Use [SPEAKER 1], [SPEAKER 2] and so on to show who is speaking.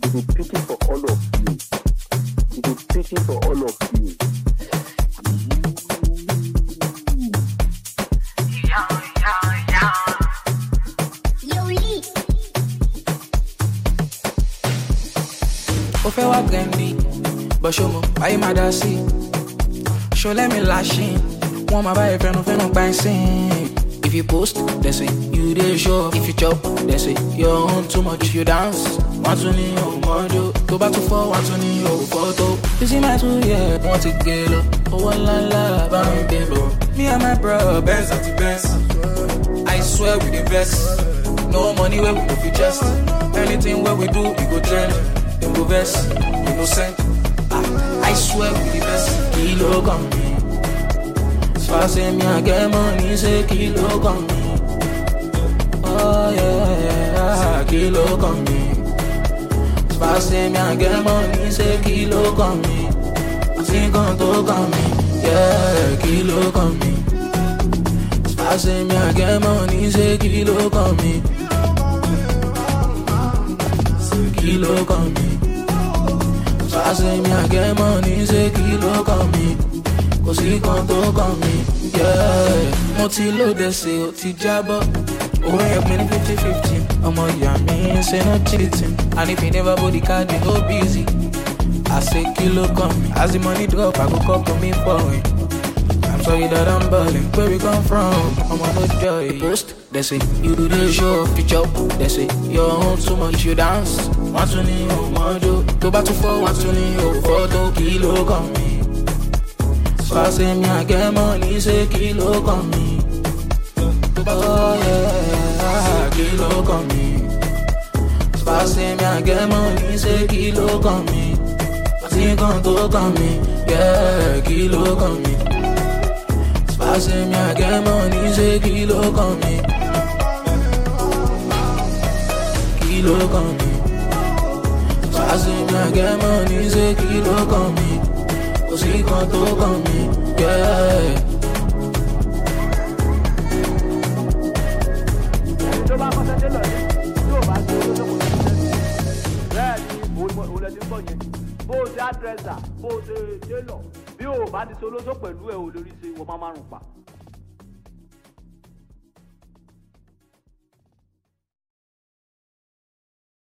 [SPEAKER 1] He be speaking for all of you. He be speaking for all of you.
[SPEAKER 2] Ó fẹ́ wá Gandhi, but show me why you mad as see. Show let me lashing. Wọ́n máa bá ẹ fẹ́nu pa ẹ́ sìn. If you post, they say you dey show. If you chop, they say you're on too much. If you dance, want to ní o mọ́jọ́. Tó bá tún fọ́, want to ní o fọ́tò. You see my 2 years, wọ́n ti gé lọ. Owó ńláńlá bá mi dé bọ̀. Me and my bro, Benz àti Benz. I swear we dey vex. No money where we go fit just. Anything where we do, we go trend. Dem go vex, innocent. I swear we the best. Kilo come me. Say me I get money, say kilo come me. Oh yeah, kilo come me. Say me I get money, say kilo come me. I think on to come me, yeah, kilo come me. Say me I get money, say kilo come me. Kilo come me. Say me I get money, say kilo come me. Cause he can't talk on me, yeah. Mo ti lóde ṣe o ti jábọ́. Owó ẹ̀pin ní 50-50. Ọmọ ìyá mi ṣe no cheating. And if you never body card, you go busy. I say kilo come me. As the money drop, I go call for me for it. I'm sorry that I'm balling. Where we come from? I'm on the joy. Post, they say you do the show. You chop, they say you're on too much. You dance, want to ní o mọ́jọ́. Tó bá tún fọ́, want to ní o fọ́tò. Kilo come me. Say me I get money, say kilo come me. Oh yeah, kilo come me. Say me I get money, say kilo come me. I think on to come me, yeah, kilo come me. Say me I get money, say kilo come me. Kilo come me. Say me I get money, say kilo come me. Cause he can't talk on me, yeah.
[SPEAKER 3] Bó o ṣe àdírẹ́sà, bó o ṣe lọ, bí o bá ti ṣe olóṣó pẹ̀lú ẹ̀ ò lórí ṣe wọ́n máa ń rùn pa.